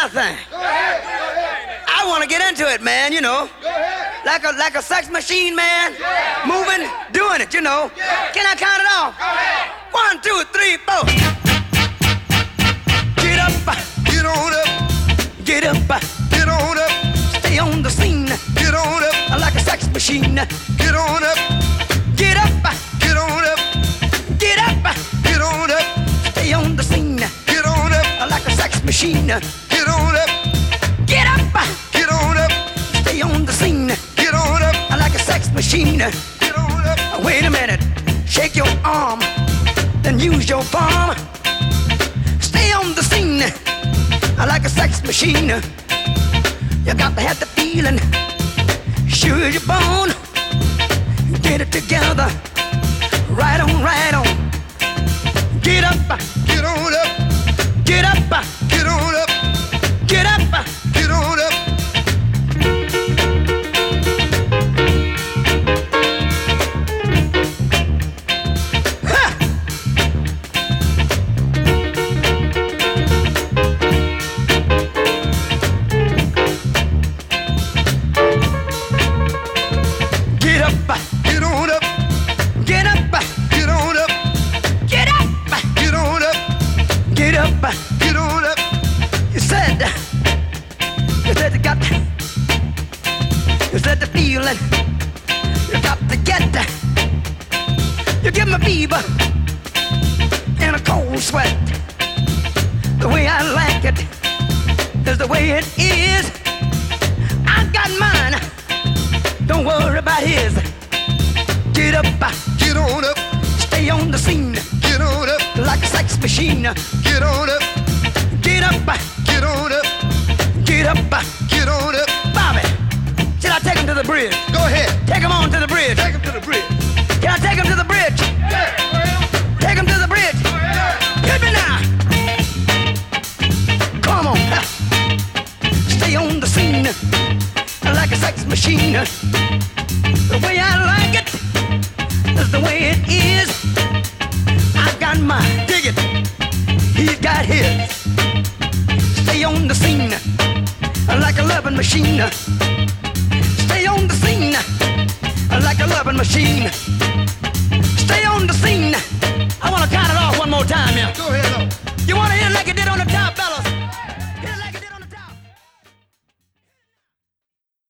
my thing. I want to get into it, man, you know. Like a sex machine, man. Moving, doing it, you know. Can I count it off? 1, 2, 3, 4. Get up, Get on up, get up, get on up, stay on the scene. get on up, Like a sex machine. get on up, Get up, get on up, get up, get on up, stay on the scene. get on up, Like a sex machine. get on up, Get up, get on up, stay on the scene. get on up, Like a sex machine. get on up. Wait a minute, shake your arm, then use your palm. Stay on the scene like a sex machine. You got to have the feeling, sure you're born. Get it together, right on, right on. Get up, Get on up, get up, get on up, get up. get on up. Ha! Get up, Get on up, get up, get on up, get up, get on up, get up. get on up. You said you got, you said the feeling, you got to get, you give me fever in a cold sweat. The way I like it is the way it is. I got mine, don't worry about his. Get up, Get on up, stay on the scene get on up, like a sex machine. get on up, Get up, get on up, get up. get on up. Bobby, should I take him to the bridge? Go ahead, Take him on to the bridge. take him to the bridge. Can I take him to the bridge? Take him to the bridge. Hit me now. Come on. Stay on the scene like a sex machine. The way I like it is the way it is. I got mine. Dig it. He's got his. Stay on the scene like a loving machine. Stay on the scene like a loving machine. Stay on the scene. I want to count it off one more time here. Go ahead.